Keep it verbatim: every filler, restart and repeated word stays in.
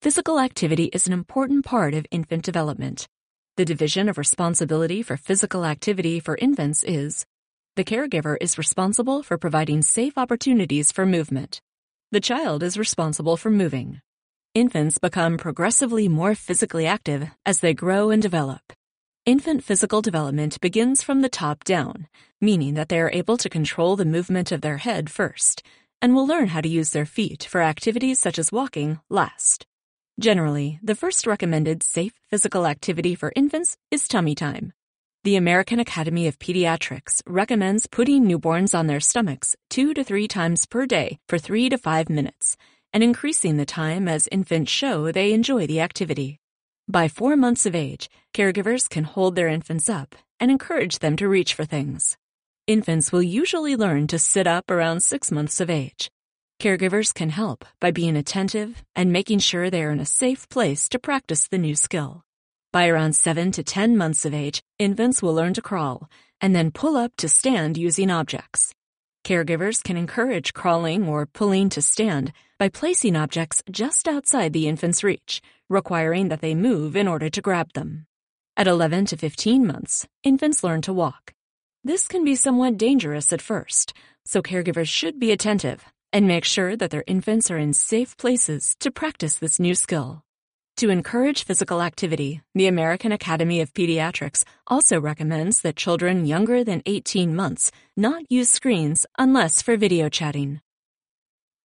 Physical activity is an important part of infant development. The division of responsibility for physical activity for infants is: the caregiver is responsible for providing safe opportunities for movement. The child is responsible for moving. Infants become progressively more physically active as they grow and develop. Infant physical development begins from the top down, meaning that they are able to control the movement of their head first, and will learn how to use their feet for activities such as walking last. Generally, the first recommended safe physical activity for infants is tummy time. The American Academy of Pediatrics recommends putting newborns on their stomachs two to three times per day for three to five minutes, and increasing the time as infants show they enjoy the activity. By four months of age, caregivers can hold their infants up and encourage them to reach for things. Infants will usually learn to sit up around six months of age. Caregivers can help by being attentive and making sure they are in a safe place to practice the new skill. By around seven to ten months of age, infants will learn to crawl and then pull up to stand using objects. Caregivers can encourage crawling or pulling to stand by placing objects just outside the infant's reach, requiring that they move in order to grab them. At eleven to fifteen months, infants learn to walk. This can be somewhat dangerous at first, so caregivers should be attentive and make sure that their infants are in safe places to practice this new skill. To encourage physical activity, the American Academy of Pediatrics also recommends that children younger than eighteen months not use screens unless for video chatting.